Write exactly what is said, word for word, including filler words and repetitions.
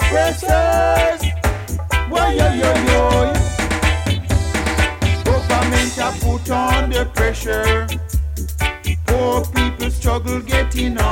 oppressors. Why yo yo yo? Government are put on the pressure. Poor people struggle getting on.